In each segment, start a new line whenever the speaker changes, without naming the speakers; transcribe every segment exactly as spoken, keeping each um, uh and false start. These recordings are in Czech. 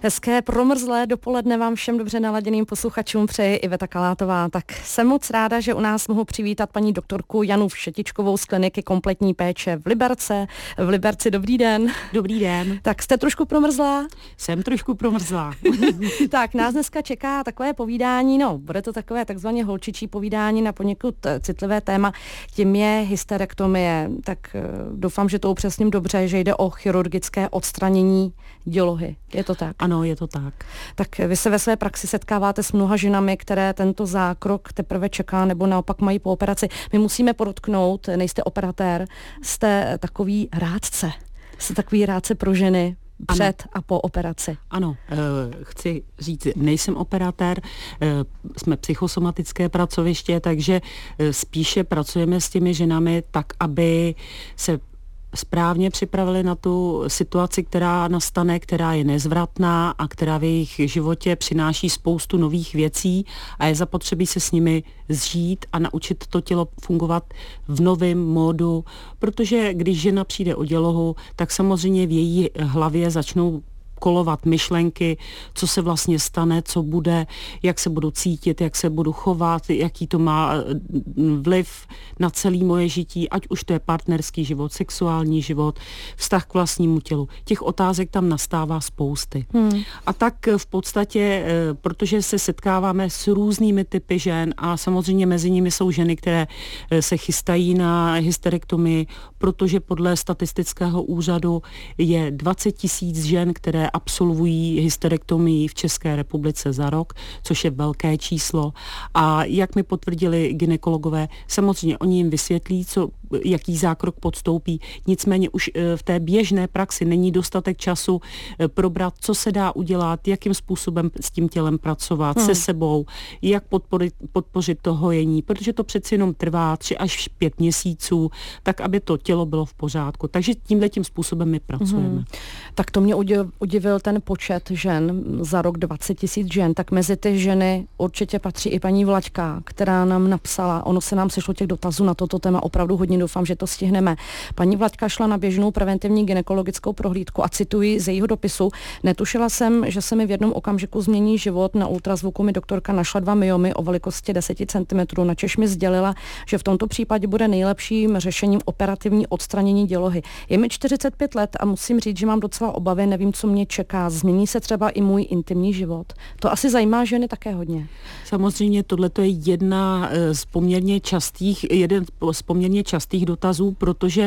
Hezké promrzlé dopoledne vám všem dobře naladěným posluchačům přeji Iveta Kalátová. Tak jsem moc ráda, že u nás mohu přivítat paní doktorku Janu Všetičkovou z kliniky kompletní péče v Liberce. V Liberci, dobrý den.
Dobrý den.
Tak jste trošku promrzlá?
Jsem trošku promrzlá.
Tak nás dneska čeká takové povídání, no bude to takové takzvaně holčičí povídání na poněkud citlivé téma, tím je hysterektomie. Tak doufám, že to upřesním dobře, že jde o chirurgické odstranění dělohy. Je to tak?
Ano, je to tak.
Tak vy se ve své praxi setkáváte s mnoha ženami, které tento zákrok teprve čeká nebo naopak mají po operaci. My musíme podotknout, nejste operatér, jste takový rádce. Jste takový rádce pro ženy před ano. a po operaci.
Ano, e, chci říct, nejsem operatér, e, jsme psychosomatické pracoviště, takže e, spíše pracujeme s těmi ženami tak, aby se správně připravili na tu situaci, která nastane, která je nezvratná a která v jejich životě přináší spoustu nových věcí a je zapotřebí se s nimi zžít a naučit to tělo fungovat v novém módu, protože když žena přijde o dělohu, tak samozřejmě v její hlavě začnou kolovat myšlenky, co se vlastně stane, co bude, jak se budu cítit, jak se budu chovat, jaký to má vliv na celé moje žití, ať už to je partnerský život, sexuální život, vztah k vlastnímu tělu. Těch otázek tam nastává spousty. Hmm. A tak v podstatě, protože se setkáváme s různými typy žen a samozřejmě mezi nimi jsou ženy, které se chystají na hysterektomii, protože podle statistického úřadu je dvacet tisíc žen, které absolvují hysterektomii v České republice za rok, což je velké číslo. A jak mi potvrdili gynekologové, samozřejmě oni jim vysvětlí, co, jaký zákrok podstoupí. Nicméně už v té běžné praxi není dostatek času probrat, co se dá udělat, jakým způsobem s tím tělem pracovat, hmm. se sebou, jak podporit, podpořit to hojení, protože to přeci jenom trvá tři až pět měsíců, tak aby to tělo bylo v pořádku. Takže tímhletím způsobem my pracujeme. Hmm.
Tak to mě udivil ten počet žen, za rok dvacet tisíc žen, tak mezi ty ženy určitě patří i paní Vlaďka, která nám napsala, ono se nám sešlo těch dotazů na toto téma opravdu hodně, doufám, že to stihneme. Paní Vlaďka šla na běžnou preventivní gynekologickou prohlídku a cituji z jejího dopisu: netušila jsem, že se mi v jednom okamžiku změní život, na ultrazvuku mi doktorka našla dva myomy o velikosti deset centimetrů, načež mi sdělila, že v tomto případě bude nejlepším řešením operativní odstranění dělohy. Je mi čtyřicet pět let a musím říct, že mám docela obavy, nevím, co mě čeká. Změní se třeba i můj intimní život. To asi zajímá ženy také hodně.
Samozřejmě tohle je jedna z poměrně častých, jeden z poměrně častých dotazů, protože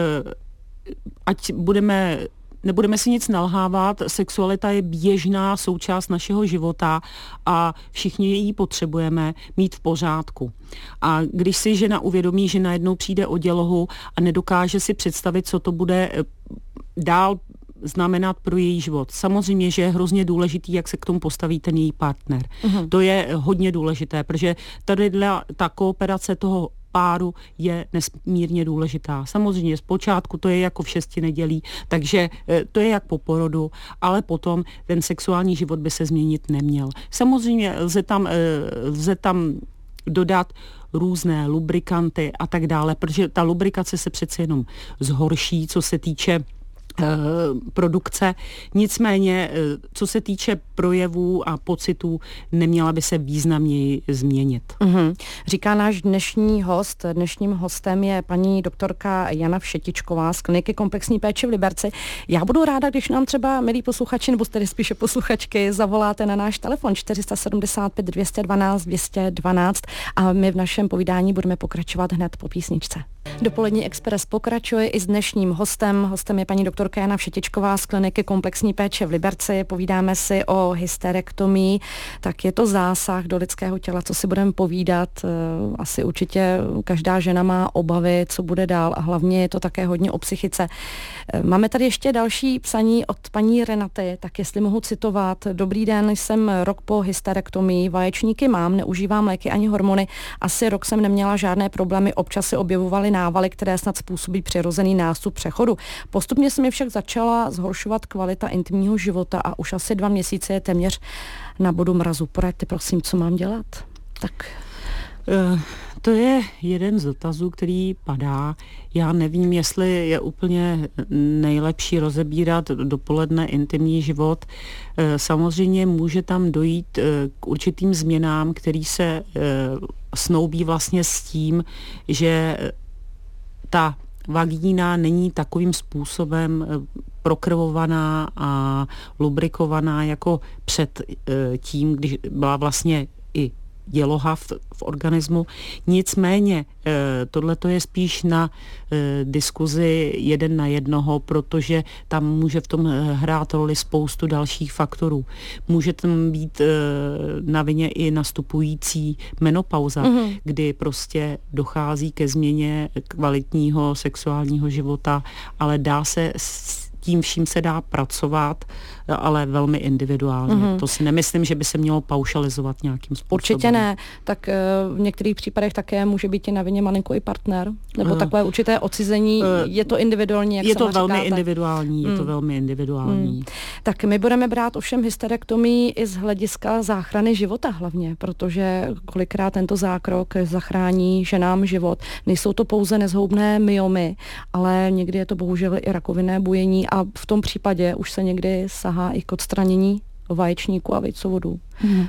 ať budeme Nebudeme si nic nalhávat, sexualita je běžná součást našeho života a všichni ji potřebujeme mít v pořádku. A když si žena uvědomí, že najednou přijde o dělohu a nedokáže si představit, co to bude dál znamenat pro její život. Samozřejmě, že je hrozně důležitý, jak se k tomu postaví ten její partner. Uh-huh. To je hodně důležité, protože tady ta kooperace toho páru je nesmírně důležitá. Samozřejmě zpočátku to je jako v šesti nedělí, takže to je jak po porodu, ale potom ten sexuální život by se změnit neměl. Samozřejmě lze tam, lze tam dodat různé lubrikanty a tak dále, protože ta lubrikace se přece jenom zhorší, co se týče produkce. Nicméně, co se týče projevů a pocitů, neměla by se významněji změnit.
Mm-hmm. Říká náš dnešní host. Dnešním hostem je paní doktorka Jana Všetičková z kliniky komplexní péče v Liberci. Já budu ráda, když nám třeba, milí posluchači, nebo tedy spíše posluchačky, zavoláte na náš telefon čtyři sedm pět dvě jedna dva dvě jedna dva a my v našem povídání budeme pokračovat hned po písničce. Dopolední Express pokračuje i s dnešním hostem. Hostem je paní doktorka Jana Všetičková z kliniky komplexní péče v Liberci. Povídáme si o hysterektomii. Tak je to zásah do lidského těla, co si budeme povídat. Asi určitě každá žena má obavy, co bude dál a hlavně je to také hodně o psychice. Máme tady ještě další psaní od paní Renaty, tak jestli mohu citovat. Dobrý den, jsem rok po hysterektomii, vaječníky mám, neužívám léky ani hormony. Asi rok jsem neměla žádné problémy, občas se objevovaly návaly, které snad způsobí přirozený nástup přechodu. Postupně se mi však začala zhoršovat kvalita intimního života a už asi dva měsíce je téměř na bodu mrazu. Poraďte prosím, co mám dělat? Tak...
Uh, To je jeden z dotazů, který padá. Já nevím, jestli je úplně nejlepší rozebírat dopoledne intimní život. Samozřejmě může tam dojít k určitým změnám, který se snoubí vlastně s tím, že ta vagína není takovým způsobem prokrvovaná a lubrikovaná jako před tím, když byla vlastně i děloha v, v organismu. Nicméně tohle je spíš na diskuzi jeden na jednoho, protože tam může v tom hrát roli spoustu dalších faktorů. Může tam být na vině i nastupující menopauza, mm-hmm. kdy prostě dochází ke změně kvalitního sexuálního života, ale dá se tím vším se dá pracovat, ale velmi individuálně. Mm-hmm. To si nemyslím, že by se mělo paušalizovat nějakým způsobem.
Určitě ne. Tak v některých případech také může být i na vině malinko i partner, nebo uh, takové určité odcizení. Uh, je to individuální, jak
Je to velmi
říkáte.
individuální, mm. je to velmi individuální. Mm.
Tak my budeme brát ovšem hysterektomii i z hlediska záchrany života hlavně, protože kolikrát tento zákrok zachrání ženám život. Nejsou to pouze nezhoubné myomy, ale někdy je to bohužel i rakovinné bujení a v tom případě už se někdy sahá i k odstranění vaječníku a vejcovodů. Mm.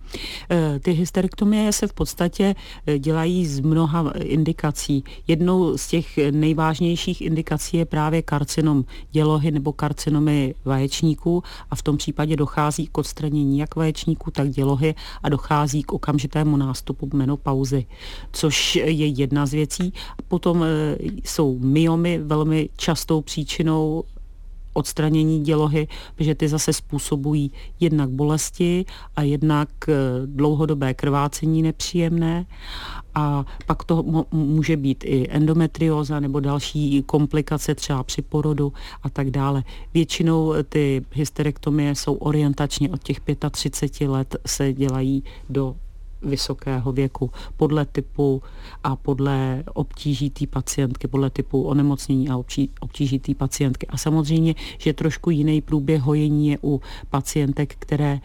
Ty hysterektomie se v podstatě dělají z mnoha indikací. Jednou z těch nejvážnějších indikací je právě karcinom dělohy nebo karcinomy vaječníků a v tom případě dochází k odstranění jak vaječníků, tak dělohy a dochází k okamžitému nástupu menopauzy, což je jedna z věcí. Potom jsou myomy velmi častou příčinou odstranění dělohy, protože ty zase způsobují jednak bolesti a jednak dlouhodobé krvácení nepříjemné. A pak to může být i endometrióza nebo další komplikace třeba při porodu a tak dále. Většinou ty hysterektomie jsou orientačně od těch třiceti pěti let se dělají do vysokého věku, podle typu a podle obtíží té pacientky, podle typu onemocnění a obtíží té pacientky. A samozřejmě, že trošku jiný průběh hojení je u pacientek, které,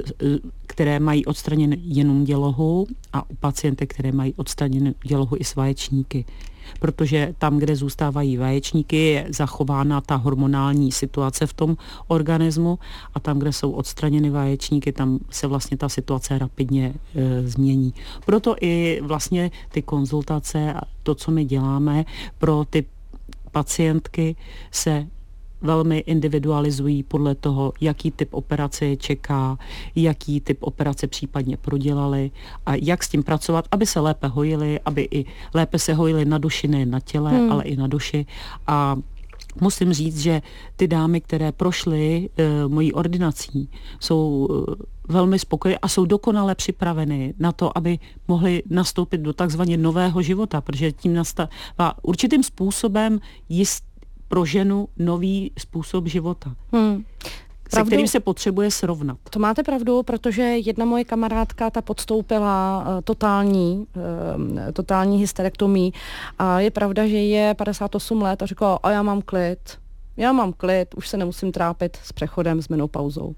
které mají odstraněn jenom dělohu a u pacientek, které mají odstraněn dělohu i s vaječníky. Protože tam, kde zůstávají vaječníky, je zachována ta hormonální situace v tom organismu a tam, kde jsou odstraněny vaječníky, tam se vlastně ta situace rapidně e, změní. Proto i vlastně ty konzultace a to, co my děláme pro ty pacientky, se velmi individualizují podle toho, jaký typ operace je čeká, jaký typ operace případně prodělali a jak s tím pracovat, aby se lépe hojili, aby i lépe se hojili na duši, ne na těle, hmm. ale i na duši. A musím říct, že ty dámy, které prošly e, mojí ordinací, jsou e, velmi spokojené a jsou dokonale připraveny na to, aby mohly nastoupit do takzvaně nového života, protože tím nastává určitým způsobem jist pro ženu nový způsob života, hmm. se kterým se potřebuje srovnat.
To máte pravdu, protože jedna moje kamarádka, ta podstoupila uh, totální, uh, totální hysterektomii a je pravda, že je padesát osm let a říkala, a já mám klid, já mám klid, už se nemusím trápit s přechodem, s menopauzou.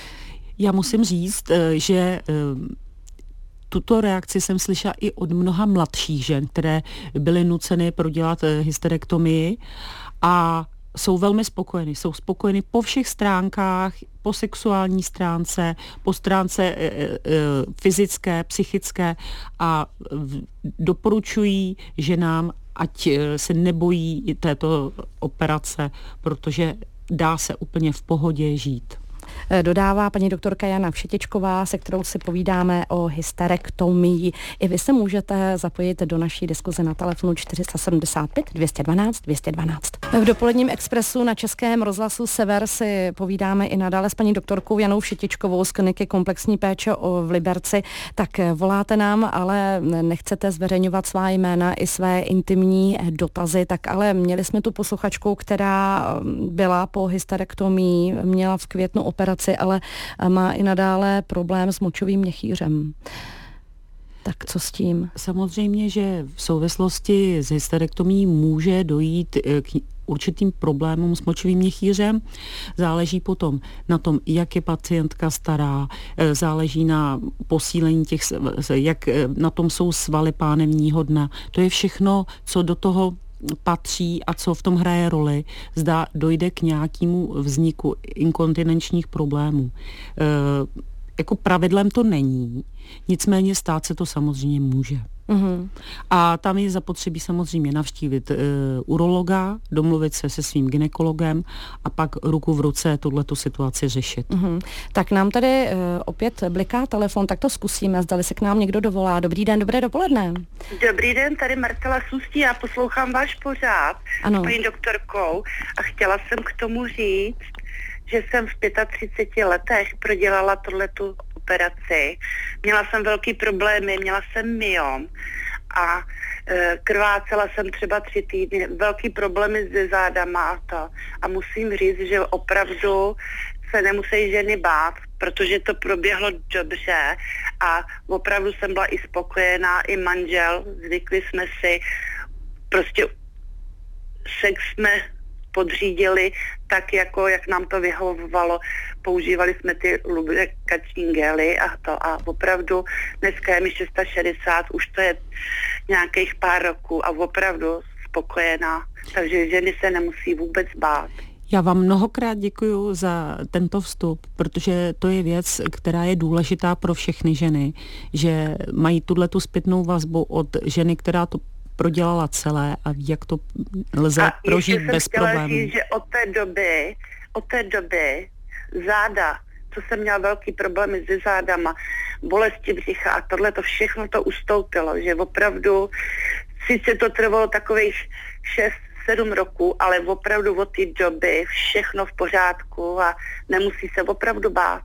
Já musím říct, že uh, tuto reakci jsem slyšela i od mnoha mladších žen, které byly nuceny prodělat hysterektomii a jsou velmi spokojeny. Jsou spokojeny po všech stránkách, po sexuální stránce, po stránce e, e, fyzické, psychické a v, doporučují ženám, ať se nebojí této operace, protože dá se úplně v pohodě žít.
Dodává paní doktorka Jana Všetičková, se kterou si povídáme o hysterektomii. I vy se můžete zapojit do naší diskuze na telefonu čtyři sedm pět dvě jedna dva dvě jedna dva. V dopoledním expresu na Českém rozhlasu Sever si povídáme i nadále s paní doktorkou Janou Všetičkovou z kliniky komplexní péče v Liberci. Tak voláte nám, ale nechcete zveřejňovat svá jména i své intimní dotazy, tak ale měli jsme tu posluchačku, která byla po hysterektomii, měla v květnu operaci, ale má i nadále problém s močovým měchýřem. Tak co s tím?
Samozřejmě, že v souvislosti s hysterektomí může dojít k určitým problémům s močovým měchýřem. Záleží potom na tom, jak je pacientka stará, záleží na posílení těch, jak na tom jsou svaly pánevního dna. To je všechno, co do toho patří a co v tom hraje roli, zda dojde k nějakému vzniku inkontinenčních problémů. E, jako pravidlem to není, nicméně stát se to samozřejmě může. Mm-hmm. A tam je zapotřebí samozřejmě navštívit e, urologa, domluvit se se svým gynekologem a pak ruku v ruce tuhletu situaci řešit.
Mm-hmm. Tak nám tady e, opět bliká telefon, tak to zkusíme, zdali se k nám někdo dovolá. Dobrý den, dobré dopoledne.
Dobrý den, tady Marcela Sustí, já poslouchám váš pořád s paní doktorkou a chtěla jsem k tomu říct, že jsem v třiceti pěti letech prodělala tohletu operaci. Měla jsem velký problémy, měla jsem myom a e, krvácela jsem třeba tři týdny, velký problémy se zádama a to. A musím říct, že opravdu se nemusí ženy bát, protože to proběhlo dobře a opravdu jsem byla i spokojená, i manžel, zvykli jsme si, prostě sex jsme podřídili tak, jako jak nám to vyhovovalo. Používali jsme ty lubrikační gely a to a opravdu dneska je mi šedesát šest, už to je nějakých pár roků a opravdu spokojená. Takže ženy se nemusí vůbec bát.
Já vám mnohokrát děkuju za tento vstup, protože to je věc, která je důležitá pro všechny ženy, že mají tuhletu zpětnou vazbu od ženy, která to prodělala celé a ví, jak to lze a prožít bez problémů.
Říct, že od té doby, od té doby záda, co jsem měla velký problémy se zádama, bolesti břicha a tohle to všechno to ustoupilo, že opravdu, sice to trvalo takových šest sedm roků, ale opravdu od té doby všechno v pořádku a nemusí se opravdu bát.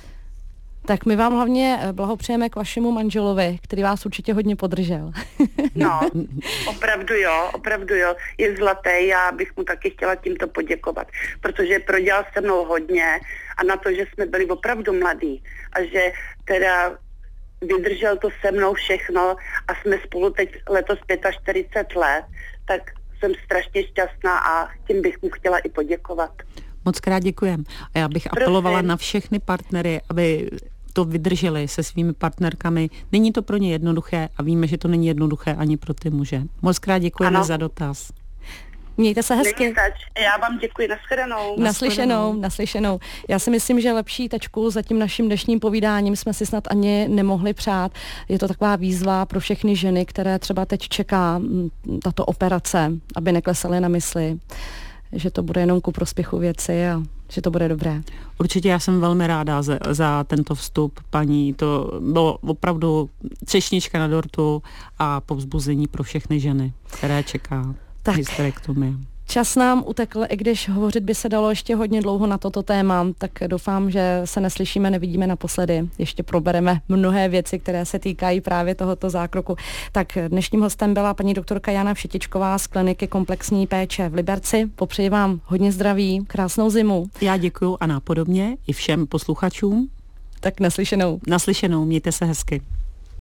Tak my vám hlavně blahopřejeme k vašemu manželovi, který vás určitě hodně podržel.
No, opravdu jo, opravdu jo. Je zlatý, já bych mu taky chtěla tímto poděkovat, protože prodělal se mnou hodně a na to, že jsme byli opravdu mladí a že teda vydržel to se mnou všechno a jsme spolu teď letos čtyřicet pět let, tak jsem strašně šťastná a tím bych mu chtěla i poděkovat.
Moc krát děkujem. A já bych Prosím. apelovala na všechny partnery, aby to vydrželi se svými partnerkami. Není to pro ně jednoduché a víme, že to není jednoduché ani pro ty muže. Moc krát děkujeme ano. za dotaz.
Mějte se hezky.
Já vám děkuji, nashledanou.
Naslyšenou, naslyšenou. Já si myslím, že lepší tečku za tím naším dnešním povídáním jsme si snad ani nemohli přát. Je to taková výzva pro všechny ženy, které třeba teď čeká tato operace, aby neklesaly na mysli, že to bude jenom ku prospěchu věci a že to bude dobré.
Určitě já jsem velmi ráda za, za tento vstup, paní. To bylo opravdu třešnička na dortu a povzbuzení pro všechny ženy, které čeká hysterektomie.
Čas nám utekl, i když hovořit by se dalo ještě hodně dlouho na toto téma, tak doufám, že se neslyšíme, nevidíme naposledy. Ještě probereme mnohé věci, které se týkají právě tohoto zákroku. Tak dnešním hostem byla paní doktorka Jana Všetičková z kliniky komplexní péče v Liberci. Popřeji vám hodně zdraví, krásnou zimu.
Já děkuju a nápodobně i všem posluchačům.
Tak naslyšenou.
Naslyšenou, mějte se hezky.